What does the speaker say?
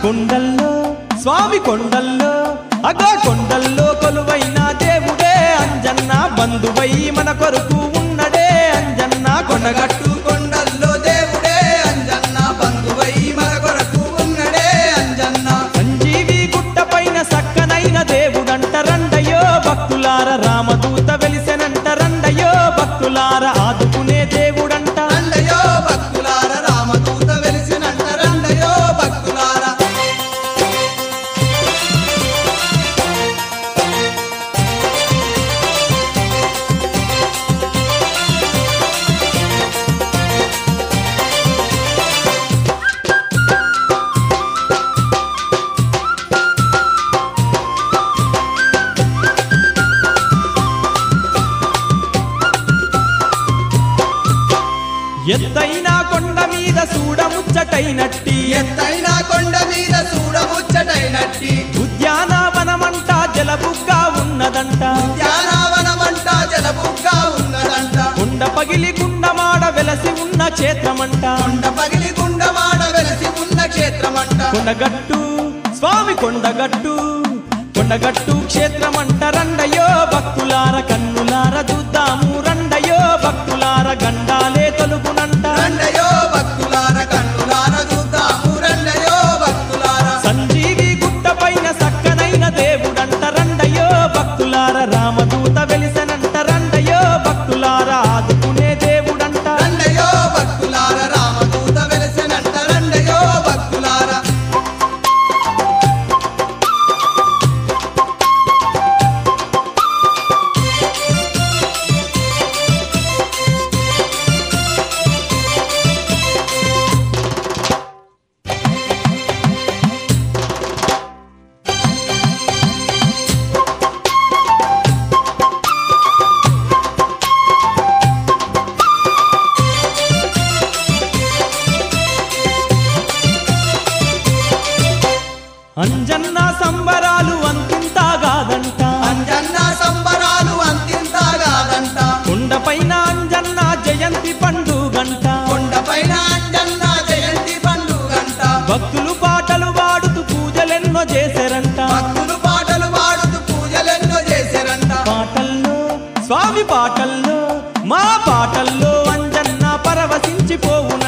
కొండల్లో స్వామి కొండల్లో అగా కొండల్లో కొలువైన దేవుడే అంజన్న బంధువై మన కొరకు ఉన్నడే అంజన్న కొండగట్టు కొండల్లో దేవుడే అంజన్న బంధువై మన కొరకు ఉన్నడే అంజన్న సంజీవి గుట్ట పైన సక్కనైన దేవుడంట రండయో భక్తులార రామదూత వెలిసెనంట రండయో భక్తులార ఆదుకునే దేవుడంట రండయో భక్తులార రామదూత వెలిసినంట రండయో భక్తులార ఎత్తైన కొండ మీద చూడముచ్చటైనట్టి ఎత్తైన కొండ మీద చూడముచ్చటైనట్టి ఉద్యానవనమంట జలబుగ్గా ఉన్నదంట ఉద్యానవనమంట జలబుగ్గా ఉన్నదంట కొండ పగిలి గుండమాడ వెలసి ఉన్న క్షేత్రమంట కొండ పగిలి గుండమాడ వెలసి ఉన్న క్షేత్రమంట కొండగట్టు స్వామి కొండగట్టు కొండగట్టు క్షేత్రమంట రండయో భక్తులార కన్నులార చూద్దాము రండయో భక్తులార గండాలే తొలుగునంట రండయో భక్తులార కన్నులార చూద్దాము రండయో భక్తులార సంజీవి గుట్ట పైన సక్కనైన దేవుడంట రండయో భక్తులార రామదూత వెలిసెనంట రండయో భక్తులార ఆదుకునే దేవుడంట రండయో భక్తులార రామదూత వెలిసెనంట రండయో భక్తులార అంజన్న సంబరాలు అంతింతాగాదంట అంజన్న సంబరాలు అంతింతాగాదంట కొండపైన అంజన్న జయంతి పండుగంట కొండపైన అంజన్న జయంతి పండుగంట భక్తులు పాటలు పాడుతూ పూజలెన్నో చేశారంట భక్తులు పాటలు పాడుతూ పూజలెన్నో చేశారంట పాటల్లో స్వామి పాటల్లో మా పాటల్లో అంజన్న పరవశించిపోవున